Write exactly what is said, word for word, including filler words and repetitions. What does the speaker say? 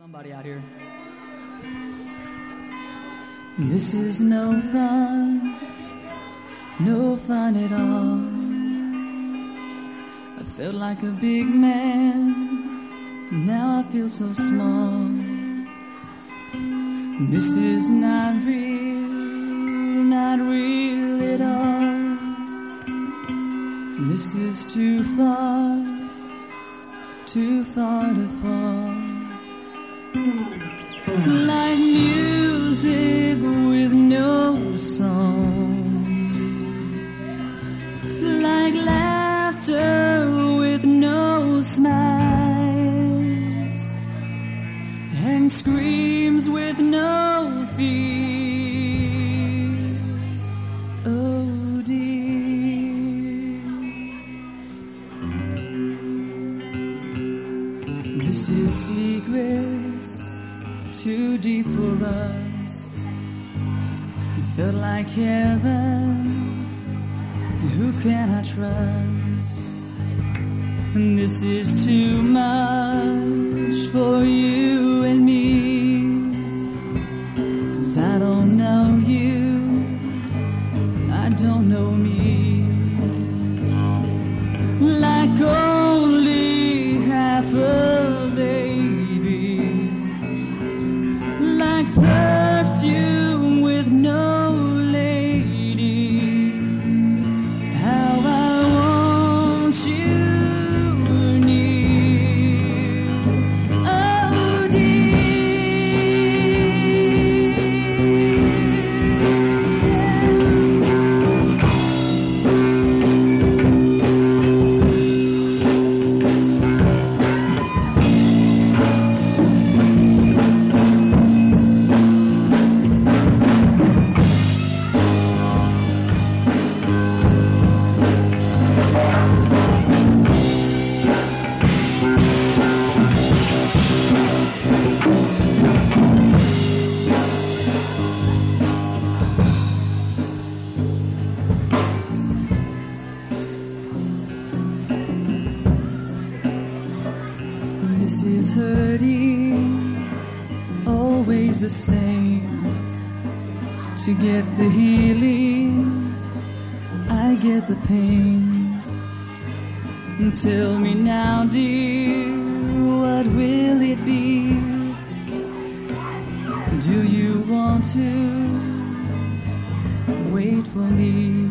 Somebody out here. This is no fun, no fun at all. I felt like a big man, now I feel so small. This is not real, not real at all. This is too far, too far to fall. Like music with no song, like laughter with no smiles, and screams with no fear. Oh dear, this is secrets too deep for us. It felt like heaven. Who can I trust? And this is too much for you and me, 'cause I don't know you, I don't know me. Like only half a baby, like perfume with no lady. How I want you near. Oh This is hurting, always the same. To get the healing, I get the pain. And tell me now, dear, what will it be? Do you want to wait for me?